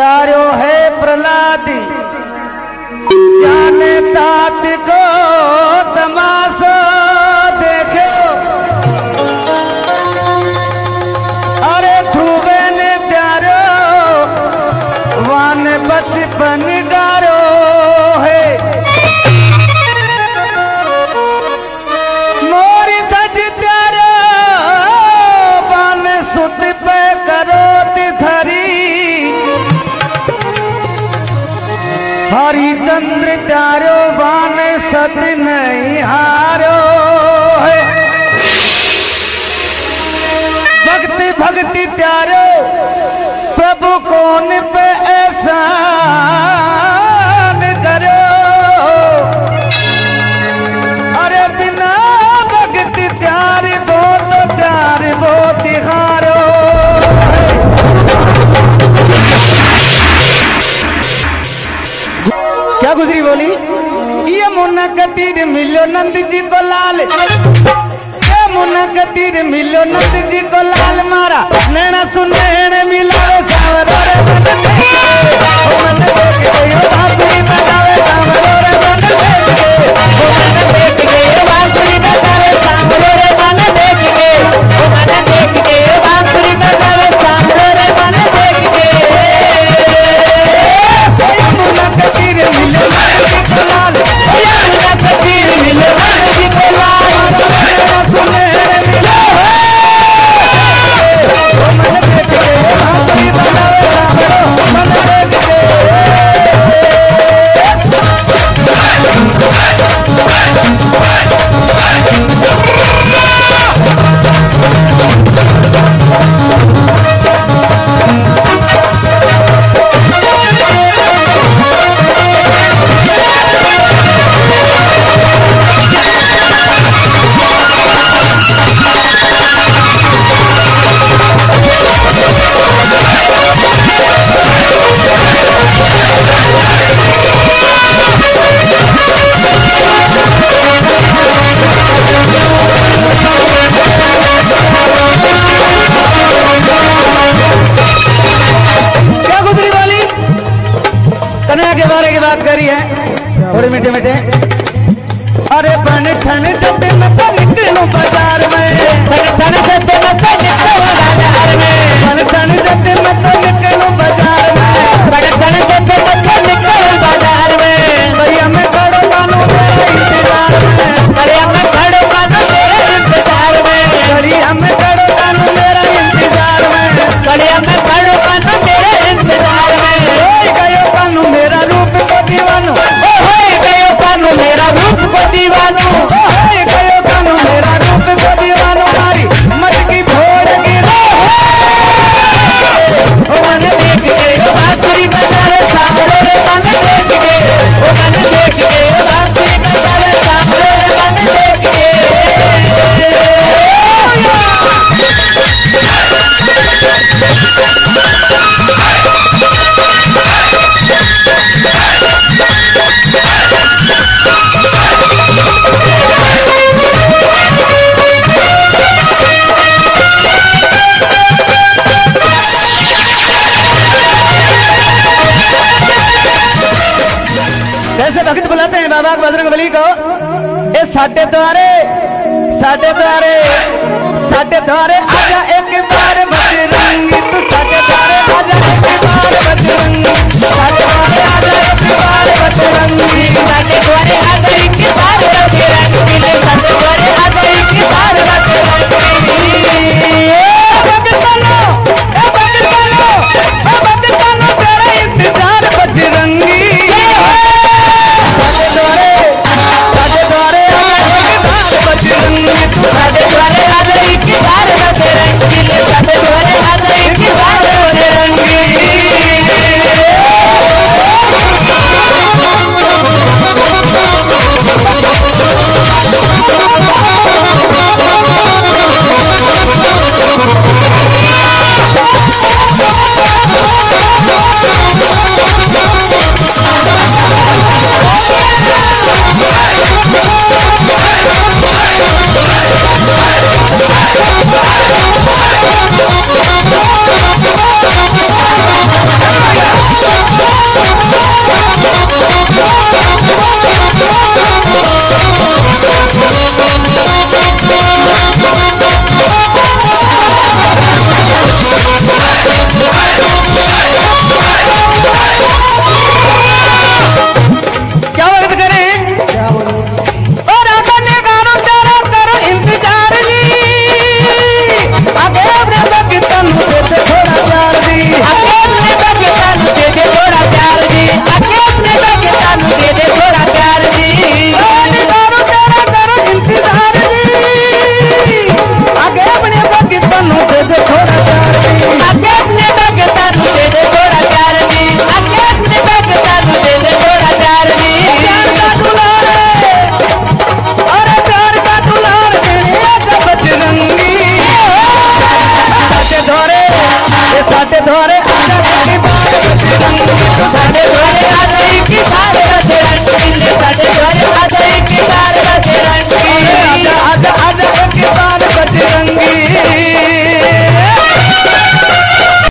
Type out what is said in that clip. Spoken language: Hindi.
प्यारो है प्रहलाद जाने तात को तमाशा देखो। अरे धुबे ने प्यारो वान बचपन गारो है। मोरी धज प्यारो वान सुत पे करो तिथरी। हरिचंद्र प्यारो वान सत नहीं हारो है। भक्ति भक्ति प्यारो प्रभु कौन पे एहसान करो। अरे बिना भक्ति प्यार वो तो प्यार वो तिहारो। क्या गुजरी बोली? ये मुन्ना का तीर मिलो नंद जी को लाल। ये मुन्ना का तीर मिलो नंद जी को लाल। मारा नैना सुनैन मिलावे सावरो रे मन देख के यो बांसुरी बजावे सावरो रे मन देख के यो बांसुरी बजावे सावरो रे मन देख के यो बांसुरी बजावे सावरो रे मन देख के। मुन्ना का तीर मिलो नंद जी को लाल। मुन्ना का तीर मिलो नंद जी को लाल। नैना सुनैन मिलो मन देख के यो बांसुरी बजावे सावरो मन देख के। कन्या के बारे की बात करी है थोड़ी मीठे मीठे। अरे बन ठन जब मैं तो निकलूं बाजार में। बन ठन जब मैं तो निकलूं बाजार में। बन ठन जब मैं तो निकलूं बाजार में। बन ठन जब मैं तो निकलूं बाजार में। भैया मैं खड़ो मानो मेरे इंतजार में। भैया मैं खड़ो मानो मेरे इंतजार में। भैया मैं खड़ो मानो मेरा इंतजार में। भैया मैं खड़ो मानो मेरे इंतजार में। गयो कानू मेरा रूप को दीवानो। गयो कानू मेरा रूप को दीवानो। गयो कानू मेरा रूप को दीवानो। मारी मटकी फोड़ गिरो मन देख के बांसुरी बजावे सावरो रे मन देख के। मन देख के बांसुरी बजावे सावरो रे मन देख के। कैसे भक्त बुलाते हैं बाबा बजरंगबली को। ए साडे द्वारे आजा